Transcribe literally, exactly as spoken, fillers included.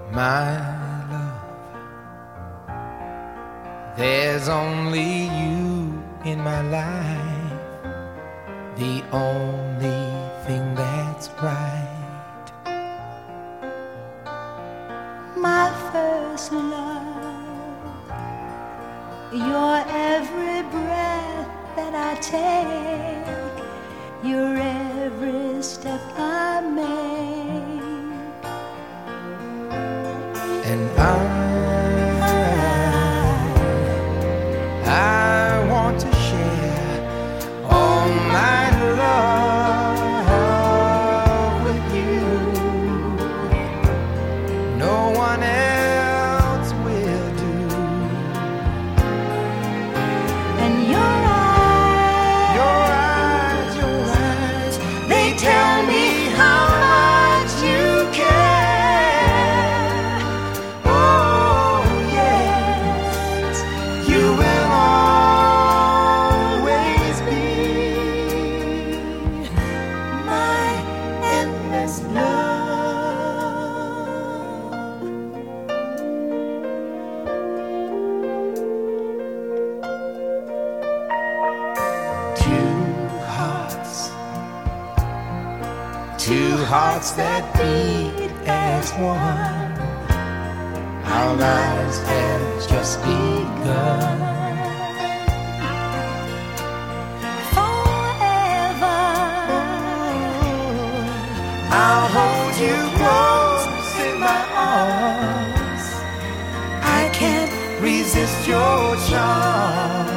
My love, there's only you in my life, the only thing that's right. My first love, your every breath that I take, your every step I make. And I, I want to share all my love with you. No one else will do. And your eyes, your eyes, your eyes, they tell me how much you care. Two hearts that beat as one. Our lives have just begun. forever, I'll hold you close in my arms. I can't resist your charm.